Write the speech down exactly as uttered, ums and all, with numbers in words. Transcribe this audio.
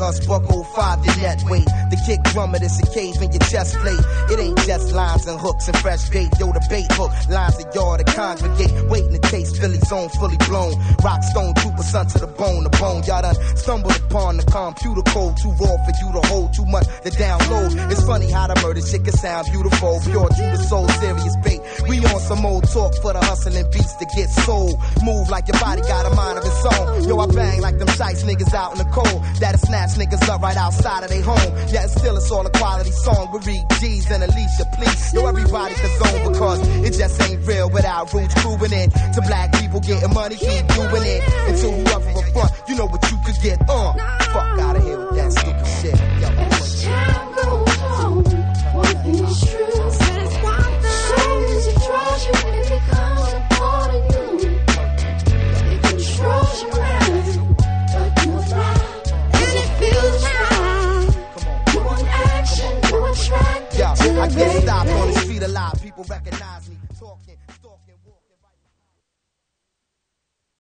us, buck oh five the net weight. The kick drum it, it's a cave in your chest plate. It ain't just lines and hooks and fresh bait. Yo, the bait hook, lines a yard to congregate. Waiting to taste Philly zone fully blown. Rock stone trooper, son to the bone, the bone. Y'all done stumbled upon the computer code. Too raw for you to hold, too much to download. It's funny how the murder shit can sound beautiful. Pure to the soul, serious bait. We on some old talk for the hustling beats to get sold. Move like your body got a mind of its own. Yo, I bang like them shites niggas out in the cold. That'll snatch niggas up right outside of their home. Yeah, and still it's all a quality song. We read G's and Alicia, please. Yo, everybody can zone because it just ain't real without roots proving it. To black people getting money, keep doing it. Until who up for a front, you know what you could get. Uh, fuck out of here with that stupid shit. Yo, as time goes on, one thing is true. Soon as it draws you, it becomes a part of you. It controls your mind, but you fly, and it feels right. You want action, you attract. Yo, I get stopped on the street a lot. People recognize me.